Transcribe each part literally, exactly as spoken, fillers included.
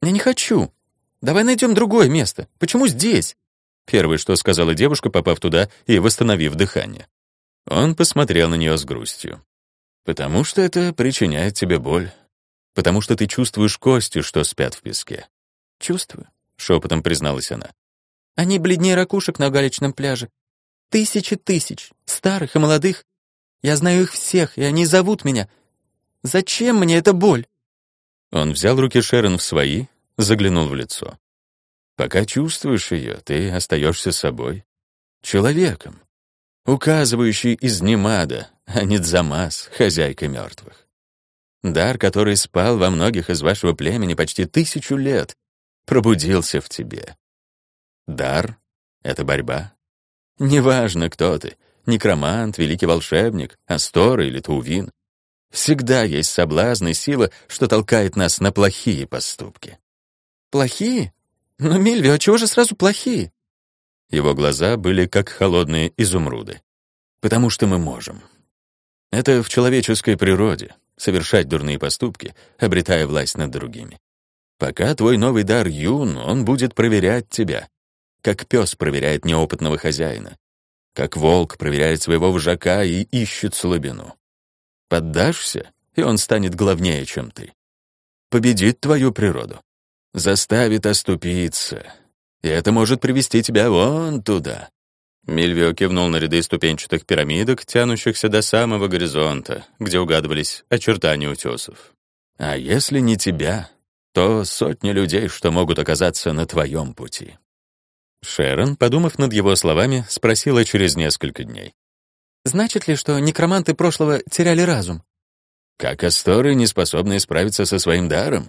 «Я не хочу. Давай найдем другое место. Почему здесь?» Первое, что сказала девушка, попав туда и восстановив дыхание. Он посмотрел на нее с грустью. «Потому что это причиняет тебе боль. Потому что ты чувствуешь кости, что спят в песке». «Чувствую», — шепотом призналась она. «Они бледнее ракушек на галечном пляже. Тысячи тысяч, старых и молодых. Я знаю их всех, и они зовут меня. Зачем мне эта боль?» Он взял руки Шерон в свои, заглянул в лицо. «Пока чувствуешь ее, ты остаешься собой. Человеком, указывающий из Немада, а не Дзамас, хозяйкой мертвых. Дар, который спал во многих из вашего племени почти тысячу лет, пробудился в тебе. Дар — это борьба. Неважно, кто ты — некромант, великий волшебник, Астор или Тувин. Всегда есть соблазн и сила, что толкает нас на плохие поступки». «Плохие? Но, Мильвио, чего же сразу плохие?» Его глаза были как холодные изумруды. «Потому что мы можем. Это в человеческой природе — совершать дурные поступки, обретая власть над другими. Пока твой новый дар юн, он будет проверять тебя, как пес проверяет неопытного хозяина, как волк проверяет своего вожака и ищет слабину. Поддашься, и он станет главнее, чем ты. Победит твою природу, заставит оступиться, и это может привести тебя вон туда». Мильвио кивнул на ряды ступенчатых пирамидок, тянущихся до самого горизонта, где угадывались очертания утесов. «А если не тебя, то сотни людей, что могут оказаться на твоем пути». Шерон, подумав над его словами, спросила через несколько дней. «Значит ли, что некроманты прошлого теряли разум?» «Как асторы, не способные справиться со своим даром?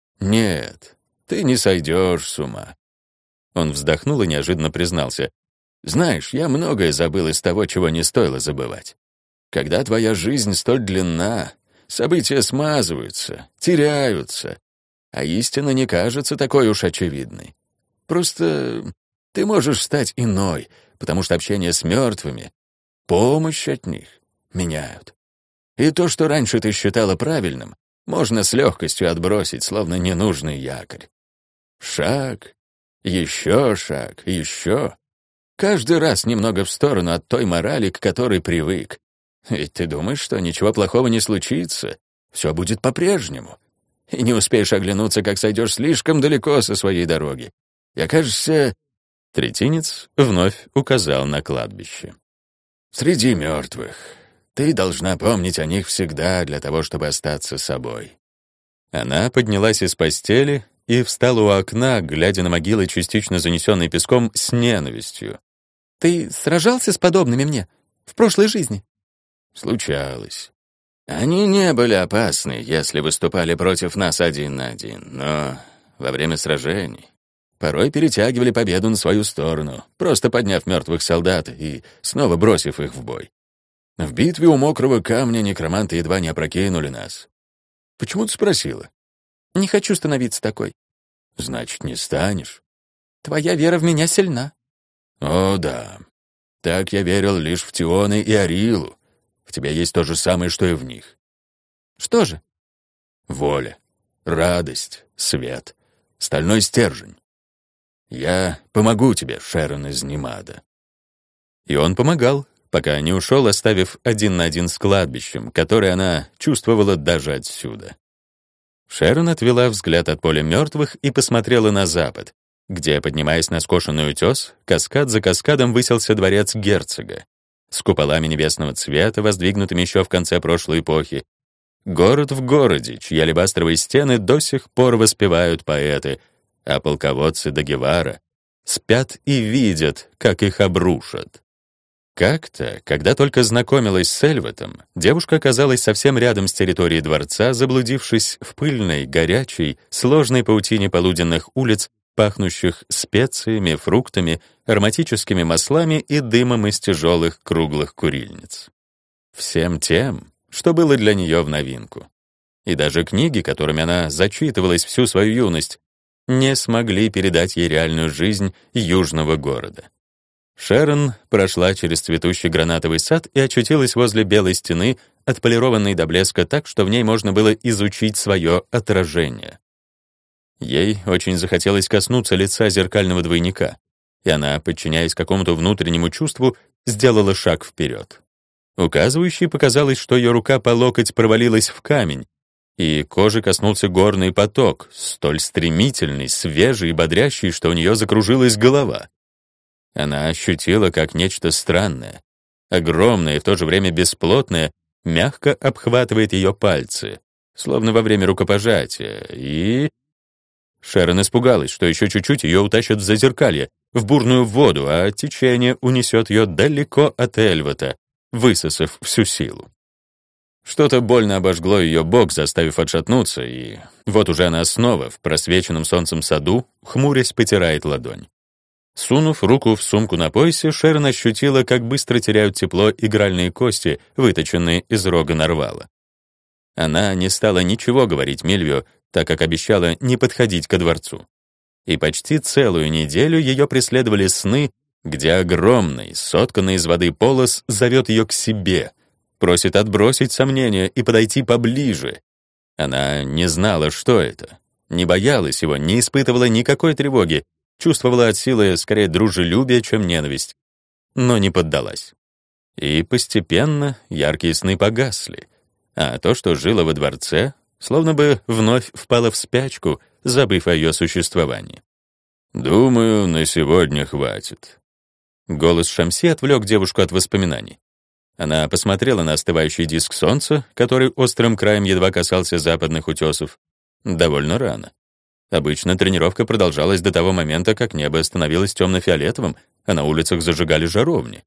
Нет, ты не сойдешь с ума». Он вздохнул и неожиданно признался. «Знаешь, я многое забыл из того, чего не стоило забывать. Когда твоя жизнь столь длинна, события смазываются, теряются, а истина не кажется такой уж очевидной. Просто ты можешь стать иной, потому что общение с мертвыми, помощь от них меняют. И то, что раньше ты считала правильным, можно с легкостью отбросить, словно ненужный якорь. Шаг, еще шаг, еще. Каждый раз немного в сторону от той морали, к которой привык. Ведь ты думаешь, что ничего плохого не случится, все будет по-прежнему. И не успеешь оглянуться, как сойдешь слишком далеко со своей дороги. И окажешься...» Третинец вновь указал на кладбище. «Среди мертвых. Ты должна помнить о них всегда для того, чтобы остаться собой». Она поднялась из постели и встала у окна, глядя на могилы, частично занесенные песком, с ненавистью. «Ты сражался с подобными мне в прошлой жизни?» «Случалось. Они не были опасны, если выступали против нас один на один, но во время сражений порой перетягивали победу на свою сторону, просто подняв мертвых солдат и снова бросив их в бой. В битве у мокрого камня некроманты едва не опрокинули нас. Почему ты спросила?» «Не хочу становиться такой». «Значит, не станешь?» «Твоя вера в меня сильна». «О, да. Так я верил лишь в Тионы и Арилу. В тебе есть то же самое, что и в них». «Что же?» «Воля, радость, свет, стальной стержень. Я помогу тебе, Шерон из Немада». И он помогал, пока не ушел, оставив один на один с кладбищем, которое она чувствовала даже отсюда. Шерон отвела взгляд от поля мертвых и посмотрела на запад, где, поднимаясь на скошенный утес, каскад за каскадом высился дворец герцога, с куполами небесного цвета, воздвигнутыми еще в конце прошлой эпохи. Город в городе, чьи алебастровые стены до сих пор воспевают поэты, а полководцы до Гевара спят и видят, как их обрушат. Как-то, когда только знакомилась с Эльватом, девушка оказалась совсем рядом с территорией дворца, заблудившись в пыльной, горячей, сложной паутине полуденных улиц, пахнущих специями, фруктами, ароматическими маслами и дымом из тяжелых круглых курильниц. Всем тем, что было для нее в новинку. И даже книги, которыми она зачитывалась всю свою юность, не смогли передать ей реальную жизнь южного города. Шерон прошла через цветущий гранатовый сад и очутилась возле белой стены, отполированной до блеска так, что в ней можно было изучить свое отражение. Ей очень захотелось коснуться лица зеркального двойника, и она, подчиняясь какому-то внутреннему чувству, сделала шаг вперед. Указывающей показалось, что ее рука по локоть провалилась в камень, и кожи коснулся горный поток, столь стремительный, свежий и бодрящий, что у нее закружилась голова. Она ощутила, как нечто странное, огромное и в то же время бесплотное, мягко обхватывает ее пальцы, словно во время рукопожатия, и... Шерон испугалась, что еще чуть-чуть ее утащат в зазеркалье, в бурную воду, а течение унесет ее далеко от Эльвота, высосав всю силу. Что-то больно обожгло ее бок, заставив отшатнуться, и вот уже она снова в просвеченном солнцем саду, хмурясь, потирает ладонь. Сунув руку в сумку на поясе, Шерон ощутила, как быстро теряют тепло игральные кости, выточенные из рога нарвала. Она не стала ничего говорить Мильвио, так как обещала не подходить ко дворцу. И почти целую неделю ее преследовали сны, где огромный, сотканный из воды полос зовет ее к себе, просит отбросить сомнения и подойти поближе. Она не знала, что это, не боялась его, не испытывала никакой тревоги, чувствовала от силы скорее дружелюбие, чем ненависть, но не поддалась. И постепенно яркие сны погасли, а то, что жило во дворце, словно бы вновь впало в спячку, забыв о ее существовании. «Думаю, на сегодня хватит». Голос Шамси отвлек девушку от воспоминаний. Она посмотрела на остывающий диск солнца, который острым краем едва касался западных утесов. Довольно рано. Обычно тренировка продолжалась до того момента, как небо становилось темно-фиолетовым, а на улицах зажигали жаровни.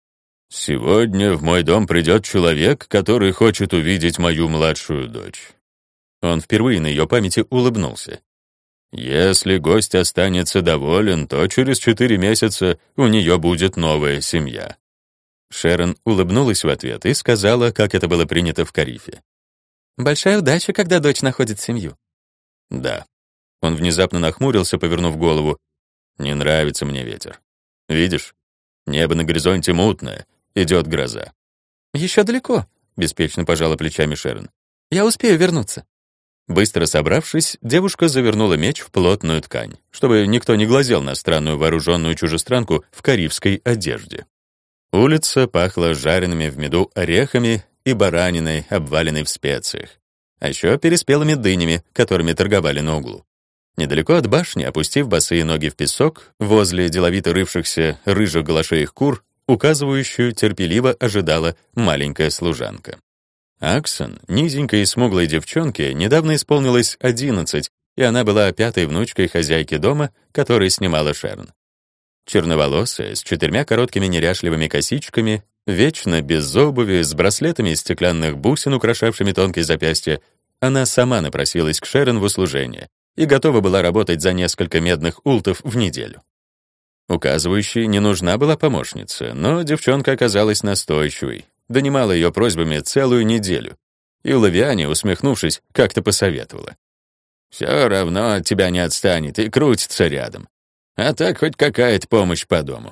«Сегодня в мой дом придет человек, который хочет увидеть мою младшую дочь». Он впервые на ее памяти улыбнулся. «Если гость останется доволен, то через четыре месяца у нее будет новая семья». Шерон улыбнулась в ответ и сказала, как это было принято в Карифе. «Большая удача, когда дочь находит семью». «Да». Он внезапно нахмурился, повернув голову. «Не нравится мне ветер. Видишь, небо на горизонте мутное, идет гроза». «Еще далеко», — беспечно пожала плечами Шерон. «Я успею вернуться». Быстро собравшись, девушка завернула меч в плотную ткань, чтобы никто не глазел на странную вооруженную чужестранку в карифской одежде. Улица пахла жареными в меду орехами и бараниной, обваленной в специях, а еще переспелыми дынями, которыми торговали на углу. Недалеко от башни, опустив босые ноги в песок, возле деловито рывшихся рыжих голошеих кур, указывающую терпеливо ожидала маленькая служанка. Аксон, низенькой и смуглой девчонке, недавно исполнилось одиннадцать, и она была пятой внучкой хозяйки дома, который снимала Шерон. Черноволосая, с четырьмя короткими неряшливыми косичками, вечно без обуви, с браслетами из стеклянных бусин, украшавшими тонкие запястья, она сама напросилась к Шерон в услужение и готова была работать за несколько медных ултов в неделю. Указывающей не нужна была помощница, но девчонка оказалась настойчивой, донимала ее просьбами целую неделю, и Лавиане, усмехнувшись, как-то посоветовала. «Все равно от тебя не отстанет и крутится рядом. А так хоть какая-то помощь по дому.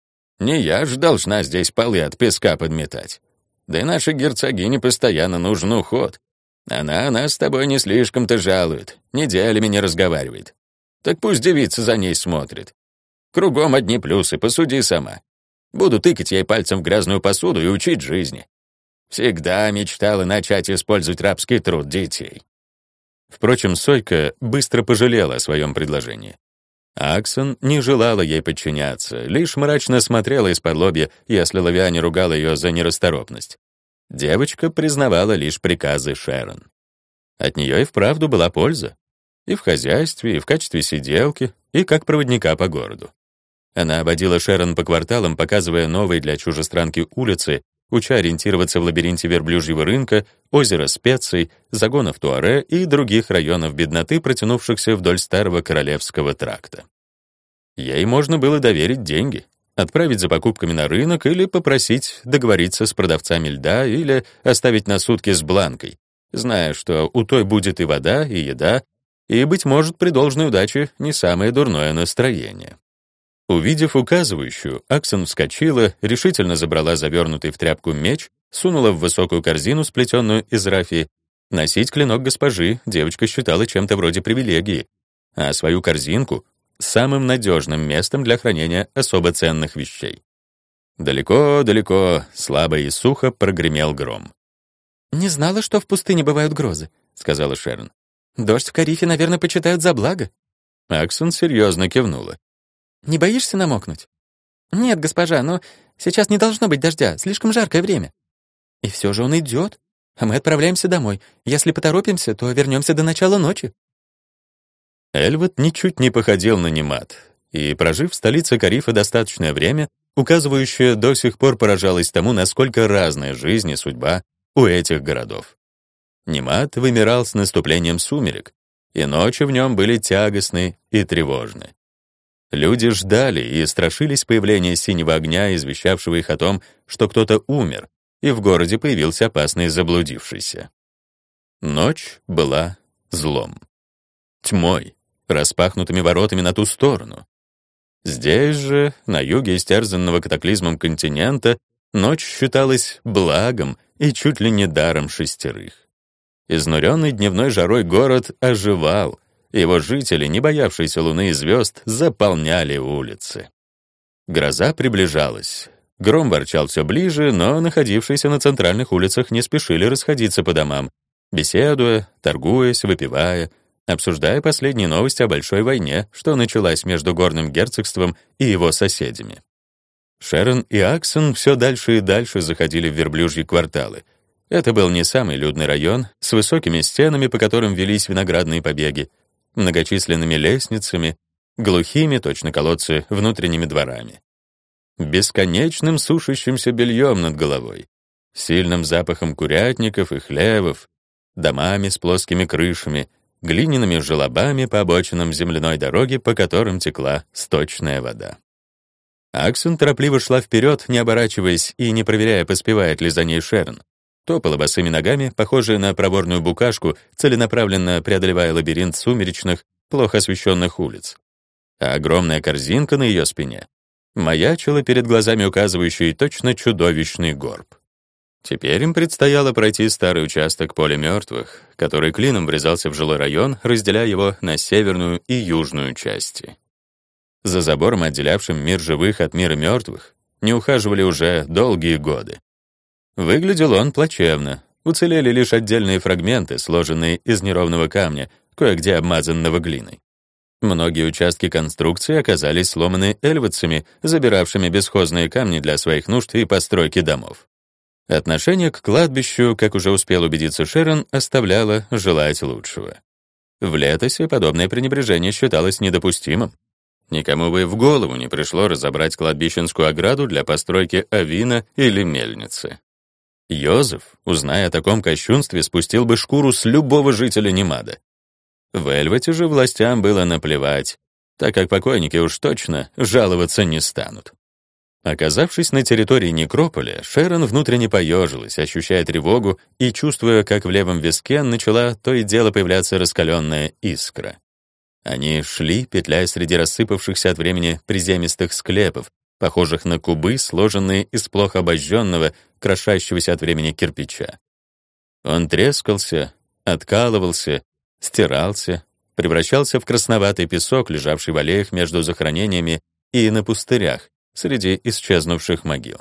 Не я ж должна здесь полы от песка подметать. Да и нашей герцогине постоянно нужен уход. Она нас с тобой не слишком-то жалует, неделями не разговаривает. Так пусть девица за ней смотрит. Кругом одни плюсы, посуди сама. Буду тыкать ей пальцем в грязную посуду и учить жизни. Всегда мечтала начать использовать рабский труд детей». Впрочем, Сойка быстро пожалела о своем предложении. Аксон не желала ей подчиняться, лишь мрачно смотрела из-под лобья, если Лавиане ругала ее за нерасторопность. Девочка признавала лишь приказы Шерон. От нее и вправду была польза. И в хозяйстве, и в качестве сиделки, и как проводника по городу. Она ободила Шерон по кварталам, показывая новые для чужестранки улицы, уча ориентироваться в лабиринте верблюжьего рынка, озера специй, загонов Туаре и других районов бедноты, протянувшихся вдоль старого королевского тракта. Ей можно было доверить деньги, отправить за покупками на рынок или попросить договориться с продавцами льда или оставить на сутки с Бланкой, зная, что у той будет и вода, и еда, и, быть может, при должной удаче не самое дурное настроение. Увидев указывающую, Аксон вскочила, решительно забрала завернутый в тряпку меч, сунула в высокую корзину, сплетенную из рафии. Носить клинок госпожи девочка считала чем-то вроде привилегии, а свою корзинку — самым надежным местом для хранения особо ценных вещей. Далеко-далеко, слабо и сухо прогремел гром. «Не знала, что в пустыне бывают грозы», — сказала Шерон. «Дождь в Карифе, наверное, почитают за благо». Аксон серьезно кивнула. «Не боишься намокнуть?» «Нет, госпожа, но сейчас не должно быть дождя, слишком жаркое время». «И все же он идет, а мы отправляемся домой. Если поторопимся, то вернемся до начала ночи». Эльвот ничуть не походил на Немат, и, прожив в столице Карифа достаточное время, указывающее до сих пор поражалось тому, насколько разная жизнь и судьба у этих городов. Немат вымирал с наступлением сумерек, и ночи в нем были тягостны и тревожны. Люди ждали и страшились появления синего огня, извещавшего их о том, что кто-то умер, и в городе появился опасный заблудившийся. Ночь была злом, тьмой, распахнутыми воротами на ту сторону. Здесь же, на юге истерзанного катаклизмом континента, ночь считалась благом и чуть ли не даром шестерых. Изнуренный дневной жарой город оживал, его жители, не боявшиеся луны и звезд, заполняли улицы. Гроза приближалась. Гром ворчал все ближе, но находившиеся на центральных улицах не спешили расходиться по домам, беседуя, торгуясь, выпивая, обсуждая последние новости о большой войне, что началась между горным герцогством и его соседями. Шерон и Аксон все дальше и дальше заходили в верблюжьи кварталы. Это был не самый людный район, с высокими стенами, по которым велись виноградные побеги, многочисленными лестницами, глухими, точно колодцы, внутренними дворами, бесконечным сушащимся бельем над головой, сильным запахом курятников и хлевов, домами с плоскими крышами, глиняными желобами по обочинам земляной дороги, по которым текла сточная вода. Аксон торопливо шла вперед, не оборачиваясь и не проверяя, поспевает ли за ней Шерон. Топала босыми ногами, похожая на проворную букашку, целенаправленно преодолевая лабиринт сумеречных, плохо освещенных улиц. А огромная корзинка на ее спине маячила перед глазами указывающий точно чудовищный горб. Теперь им предстояло пройти старый участок поля мертвых, который клином врезался в жилой район, разделяя его на северную и южную части. За забором, отделявшим мир живых от мира мертвых, не ухаживали уже долгие годы. Выглядел он плачевно. Уцелели лишь отдельные фрагменты, сложенные из неровного камня, кое-где обмазанного глиной. Многие участки конструкции оказались сломаны эльвотцами, забиравшими бесхозные камни для своих нужд и постройки домов. Отношение к кладбищу, как уже успел убедиться Шерон, оставляло желать лучшего. В Летосе подобное пренебрежение считалось недопустимым. Никому бы в голову не пришло разобрать кладбищенскую ограду для постройки авина или мельницы. Йозеф, узная о таком кощунстве, спустил бы шкуру с любого жителя Немада. В Эльвоте же властям было наплевать, так как покойники уж точно жаловаться не станут. Оказавшись на территории некрополя, Шерон внутренне поежилась, ощущая тревогу и чувствуя, как в левом виске начала то и дело появляться раскаленная искра. Они шли, петляя среди рассыпавшихся от времени приземистых склепов, похожих на кубы, сложенные из плохо обожженного, крошащегося от времени кирпича. Он трескался, откалывался, стирался, превращался в красноватый песок, лежавший в аллеях между захоронениями и на пустырях, среди исчезнувших могил.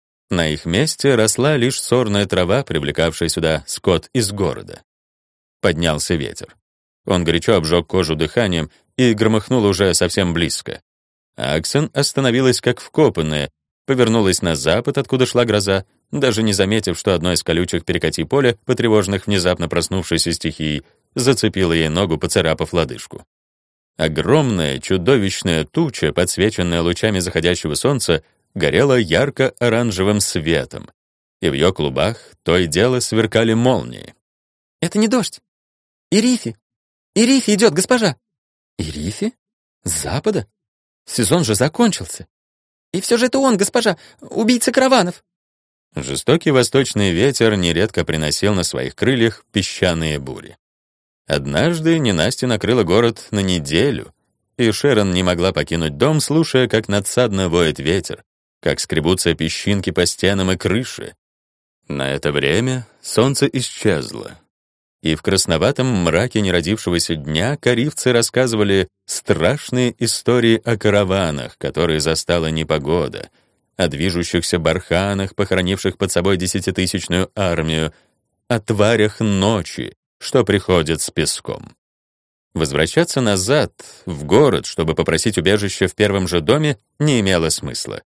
На их месте росла лишь сорная трава, привлекавшая сюда скот из города. Поднялся ветер. Он горячо обжег кожу дыханием и громыхнул уже совсем близко. Аксон остановилась как вкопанная, повернулась на запад, откуда шла гроза, даже не заметив, что одно из колючих перекати поля, потревоженных внезапно проснувшейся стихией, зацепило ей ногу, поцарапав лодыжку. Огромная, чудовищная туча, подсвеченная лучами заходящего солнца, горела ярко-оранжевым светом, и в ее клубах то и дело сверкали молнии. «Это не дождь. Ирифи! Ирифи идет, госпожа!» «Ирифи? С запада? Сезон же закончился. И все же это он, госпожа, убийца караванов!» Жестокий восточный ветер нередко приносил на своих крыльях песчаные бури. Однажды ненастье накрыло город на неделю, и Шерон не могла покинуть дом, слушая, как надсадно воет ветер, как скребутся песчинки по стенам и крыше. На это время солнце исчезло. И в красноватом мраке неродившегося дня коривцы рассказывали страшные истории о караванах, которые застала непогода, о движущихся барханах, похоронивших под собой десятитысячную армию, о тварях ночи, что приходят с песком. Возвращаться назад, в город, чтобы попросить убежище в первом же доме, не имело смысла.